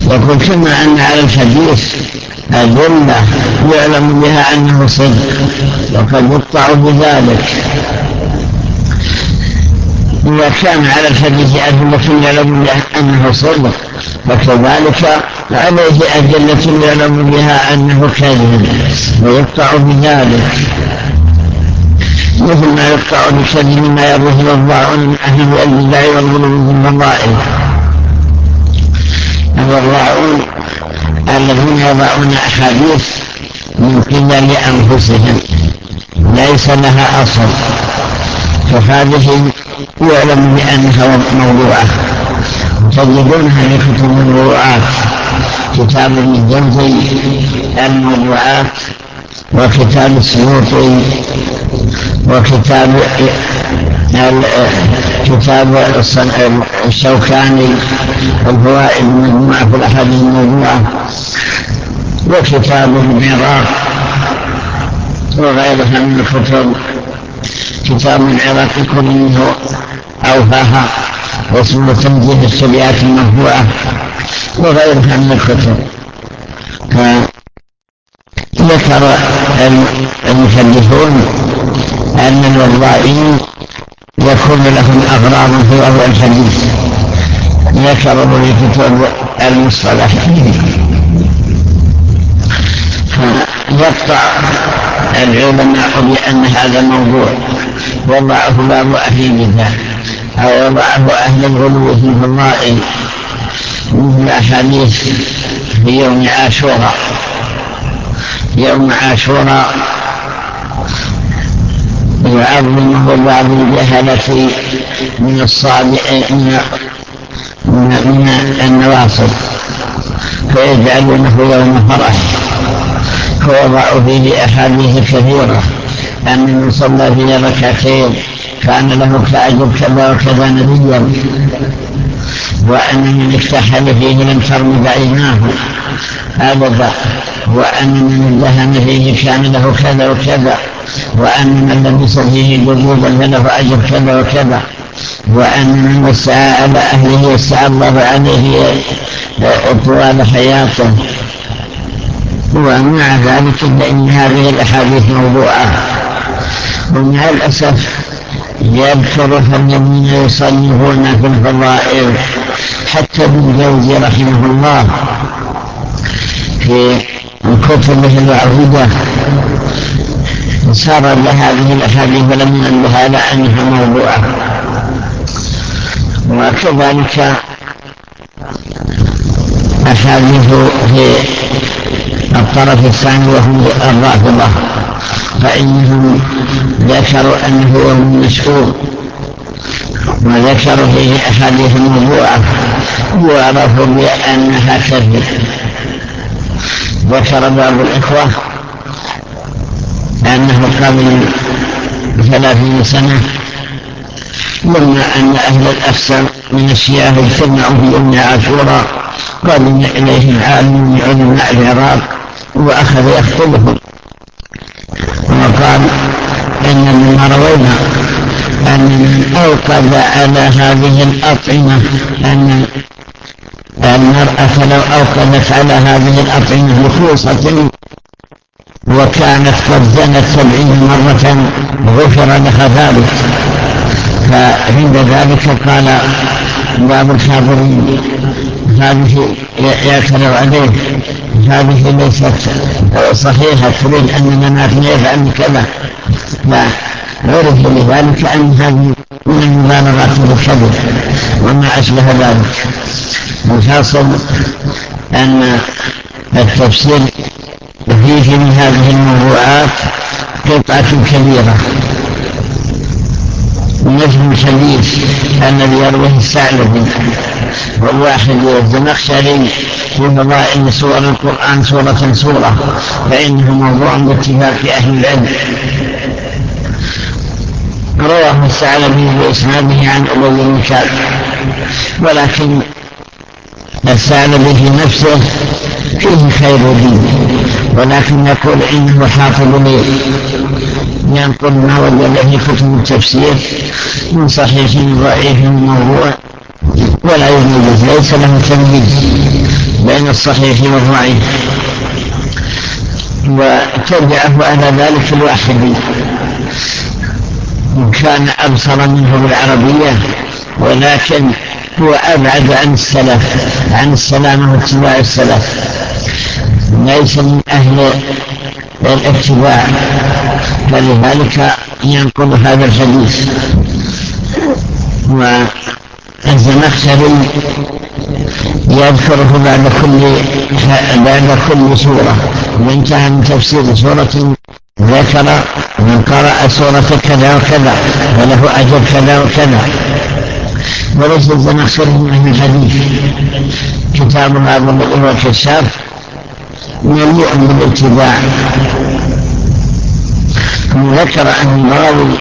يقول كما أن على الحديث أدلة يعلم بها أنه صدق وقد يقطع بذلك. إذا كان على الحديث أدلة يعلم بها أنه صدق فكذلك عليه أدلة يعلم بها أنه كاذب ويقطع بذلك، مثل ما يقطع بكذب ما يروه الوضاعون من أهل البدع والغلو في الفضائل. الوضاعون الذين يضعون أحاديث من قبل أنفسهم ليس لها أصل، فهذه يعلم بأنها موضوعة، تجدونها في كتب الموضوعات، كتاب الجوزي الموضوعات، وكتاب السيوطي، وكتاب الشوكاني الفوائد المجموعة في الأحاديث الموضوعة، وكتاب العراق وغيرها من الكتب. كتاب العراق يكون منه أوفاها واسمه تنزيه الشريعات المرفوعة وغيرها من الكتب. ذكر المحدثون أن الوضائين يكون لهم أغراض في وضع الحديث، ذكروا في كتب المصطلح، فيقطع العلماء بأن هذا موضوع وضعه بعض أهل البدع أو وضعه أهل الغلو في الفضائل، مثل أحاديث في يوم عاشوراء. يوم عاشوراء يعظمه بعض الجهلة من النواصب فيجعلونه يوم فرح، فوضعوا فيه أحاديث كثيرة أن من صلى فيه ركعتين كان له كأجر كذا وكذا نبيا، وأن من اكتحل فيه لم ترمد عيناه أبدا، وأن من دهن فيه كان له كذا وكذا، وأن من لبس فيه جلودا فله أجر كذا وكذا، وأن من وسعى على أهله وسعى الله عليه طوال حياته. ومع ذلك فإن هذه الأحاديث موضوعة. ومع الأسف يذكر الذين يصنفون في الفضائل، حتى ابن جوزي رحمه الله في كتبه العبودة صار لهذه الأحاديث ولم ينبه على أنها موضوعة. وكذلك أحاديث في الطرف الثاني وهم الرافضة، فإنهم ذكروا أنه يوم مشهور وذكروا فيه أحاديث موضوعة وعرفوا بأنها كذب. ذكر بعض الإخوة أنه قبل 30 سنة لما أن أهل الأقصى من الشيعة اجتمعوا في يوم عاشوراء قادم إليهم عالم من علماء العراق وأخذ يخطبهم وقال إن مما روينا أن من أوقد على هذه الأطعمة أن المرأة لو أوقدت على هذه الأطعمة بخوصة وكانت قد زنت 70 مرة غفر لها ذلك. فعند ذلك قال بعض الحاضرين هذه يعترض عليه، هذه ليست صحيحة، تريد أننا نفعل كذا. فعرف لذلك أن هذه من المبالغات بالكذب وما أشبه ذلك. الحاصل أن التفسير فيه من هذه الموضوعات قطعة كبيرة. نجم الحديث الذي يرويه الثعلبي والواحد الزمخشري في فضائل سور القرآن سورة فإنه موضوع باتفاق أهل العلم. رواه الثعلبي بإسناده عن أبي بن كعب، ولكن الثعلبي في نفسه فيه خير دين، ولكن يقول إنه حافظ لي ينقل ما وجد في كتب التفسير من صحيح ضعيف موضوع ولا يميز، ليس له تمييز بين الصحيح والضعيف، وتبعه على ذلك الواحدي، وكان أبصر منه بالعربية، ولكن هو أبعد عن السلف، عن السلامة واتباع السلف، ليس من أهل الاتباع، فلذلك ينقض هذا الحديث. والزمخشري يذكره بعد كل سورة، وانتهى من تفسير سورة ذكر من قرأ سورة كذا وكذا وله أجر كذا وكذا. وليس الزمخشري من أهل الحديث، كتاب هذا هو الكشاف مليء بالاتباع. ذكر أن البغوي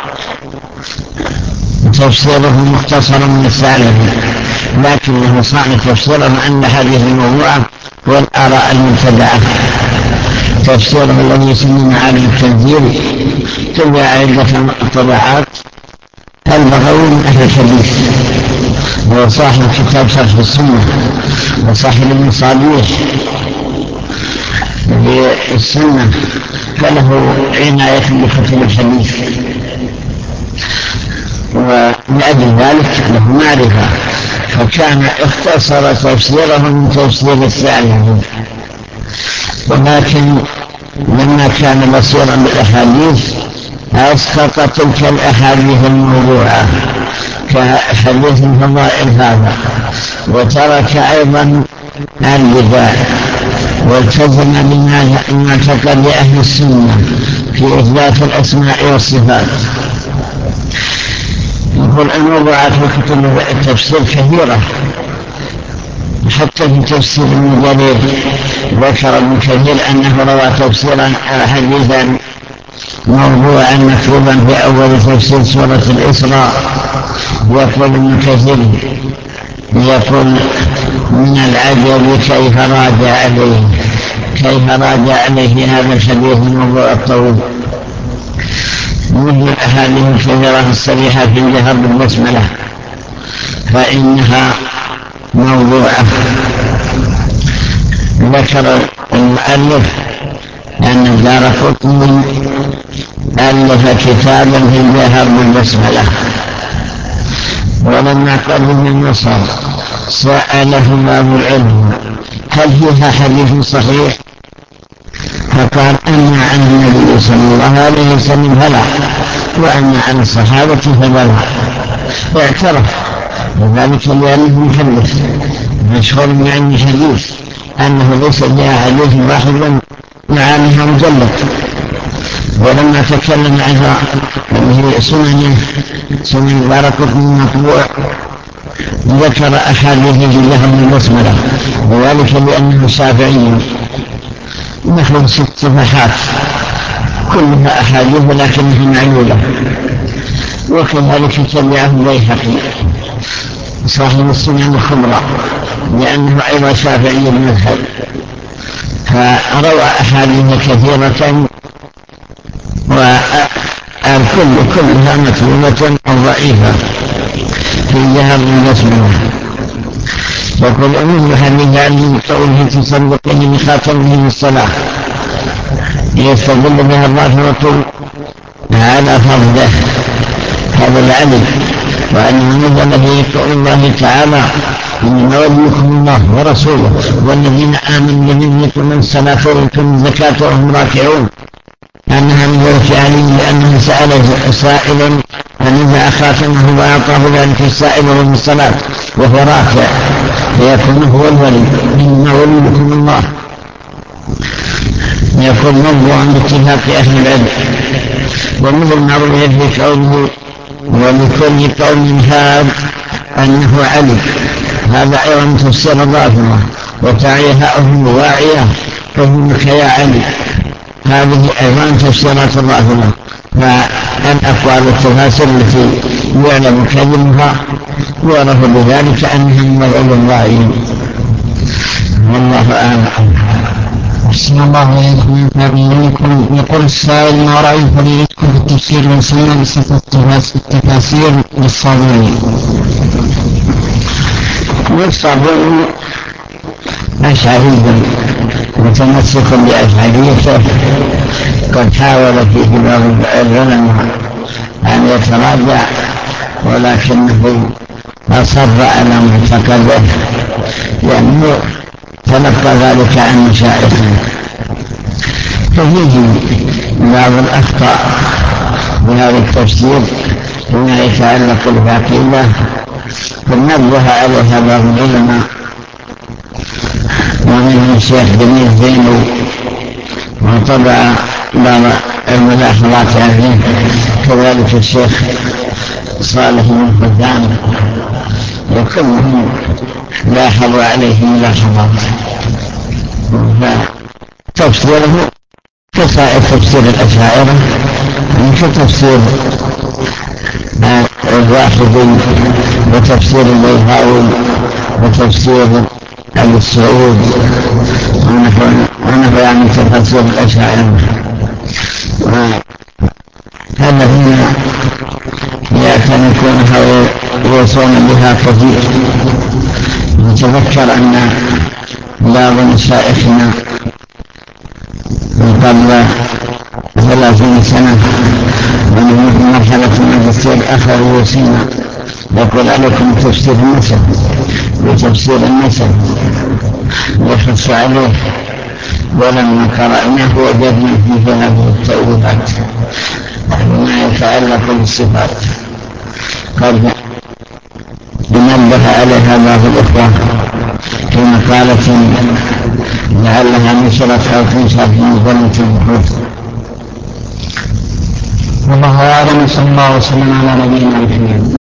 تفسيره مختصر من الثعلبي، لكنه صان تفسيره أن هذه الموضوعة والآراء المبتدعة. تفسيره الذي يسمى معالم التنزيل تبع عدة طبعات. البغوي من أهل الحديث، وصاحب كتاب شرح السنة، وصاحب المصابيح بالسنة، فله عناية بكتب الحديث، ولأجل ذلك له معرفة، فكان اختصر تفسيره من تفسير الثعلبي. ولكن لما كان بصيرا بالأحاديث أسقط تلك الأحاديث الموضوعة كحديث الفضائل هذا، وترك أيضا البدع، والتزم بما اعتقد أهل السنة في إثبات الأسماء والصفات. يقول الموضوعات في كتب التفسير كثيرة، حتى في تفسير ابن جرير ذكر ابن كثير أنه روى تفسيرا حديثا موضوعا مكتوبا في أول تفسير سورة الإسراء. يقول ابن كثير يقول من العجب كيف راجع عليه هذا الحديث الموضوع الطويل، مثل الأحاديث الكثيرة الصريحة في الجهر بالبسملة فإنها موضوعة. ذكر المؤلف أن الدارقطني ألف كتابا في الجهر بالبسملة، ولما قدم من مصر سأله باب العلم هل فيها حديث صحيح، فقال أما عن النبي صلى الله عليه وسلم فلا، وأما عن الصحابة فبلا. واعترف وذلك لأنه محدث مشهور من علم الحديث أنه ليس فيها حديث واحد معانيها مجلد. ولما تكلم عنها في سنن الدارقطني المطبوع ذكر أحاديث في الجهر بالبسملة، وذلك لأنه شافعي، نحو 6 صفحات كلها أحاديث لكنها معلولة. وكذلك تبعه البيهقي صاحب السنن الكبرى لأنه أيضا شافعي المذهب، فروى أحاديث كثيرة كلها مكتوبة أو ضعيفة في الجهر بالبسملة. يقول أمه حديث عن قوله تصدقني بخاتمه من الصلاة يستدل بها الرافضة على فضله هذا العلم، وأنه نزل به قول الله تعالى إنما وليكم الله ورسوله والذين آمنوا منكم من الصلاة وآتوا الزكاة وهم راكعون، أنها نزلت عليه لأنه سأل سائل فنزع خاتمه وأعطاه ذلك السائل من الصلاة وهو راكع، فيكون هو الولي. إنما وليكم الله يكون موضوعا باتفاق أهل العلم. ومثل ما روي في قوله ولكل قوم هاد أنه علي، هذا أيضا تفسير الرافضة، وتعيها أهل واعية فهمك يا علي، هذه أيضا تفسيرات الرافضة. فالأقوال التفاسير التي يعلم كلمها يعرف بذلك أنها من العلم الضعيف، والله أعلم. أحسن الله إليكم. يقول السائل ما رأي فريقكم في التفسير والسنة بصفة التفاسير للصابوني؟ والصابوني أشعري متمسك بأشعريته، قد حاول فيه بعض العلماء أن يتراجع ولكنه أصر على معتقده لأنه تلقى ذلك عن مشايخه. ففيه بعض الأخطاء بهذا التفسير فيما يتعلق بالعقيدة، فنبه عليها بعض العلماء ومنهم الشيخ بن زينو، وطبع بعض الملاحظات عليه، كذلك الشيخ صالح بن فدان، وكلهم لاحظوا عليه ملاحظات. فتفسيره كسائر تفسير الأشاعرة، كتفسير الواحدي وتفسير البيهاوي وتفسير أبي السعود ونحو يعني تفسير الأشاعرة. الذين يعتنقونها ويوصون بها كثير. نتذكر أن بعض مشايخنا من قبل 30 سنة ونحن في مرحلة الماجستير أخذ يوصينا يقول عليكم تفسير النسب وتفسير النسب ويخص عليه، ولما قرأناه وجدنا فيه هذه التأويلات وما يتعلق بالصفات قد نبه عليها بعض الإخوة في مقالة لعلها نشرت أو تنشر في مجلة البحوث. والله أعلم، صلى الله وسلم على نبينا محمد.